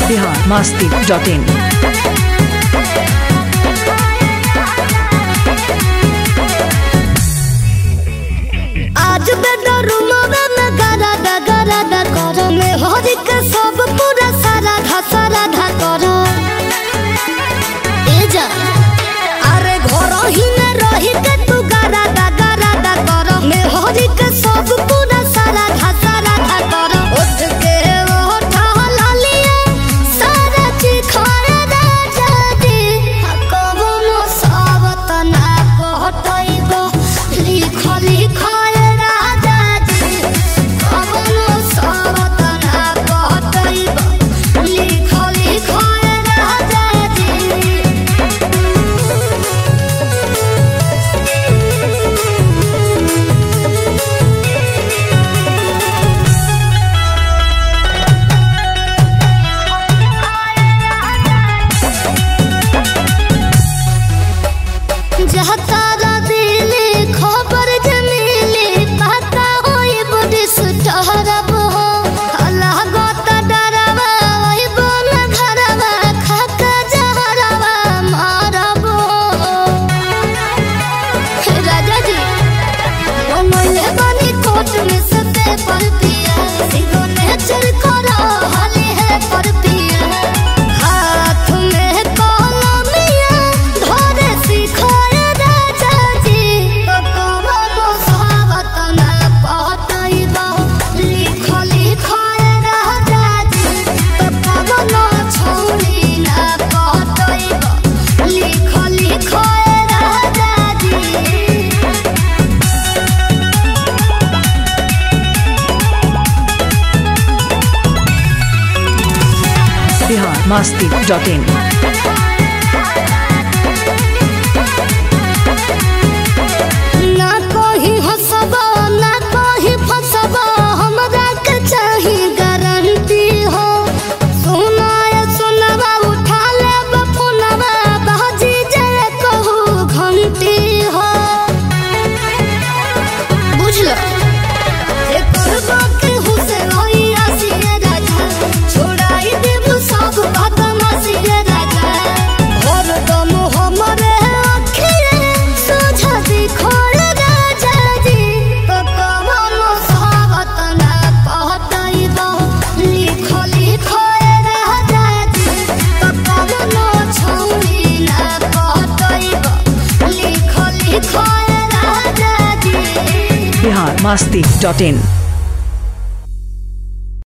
biharmasti.in आज bedroom में गारा दा करो में हरि के सब पूरा सारा धा करो ए जा अरे घर ही में रही के तू गारा दा करो में हरि के सब पूरा सारा धा करो उठ के उठा लालिए सारा चिखाए राजा दी हकबो नो सावत ना कहतइबो लिख जहतारा दिले खबर जमीले पता होई बड़ी सुटहरब हो अल्लाह गोता डरवा ओई बन घरवा खाका जहरवा मारब राजा जी ओ मोले बनी कोट में सते पर पिया सिगो ने चल करो हाले है पर पिया हाथ में कलमिया धरे सिखा biharmasti.in ना कोई हंसबा ना कोई फंसबा हमरा के चाही गारंटी हो सुनाया सुनबा उठा लेब फोनबा बाजी जे कहू घंटी हो बुझलो ए करबा के हुसे होई आसिए राजा छोड़ाई देब सब बदमाशी राजा भर दम हमरे अखिए सोझा दिखोड़ राजा जी ककवनो सावत ना कहतइबो लिख राजा जी ककवनो छौरी ना कहतइबो लिख राजा जी biharmasti.in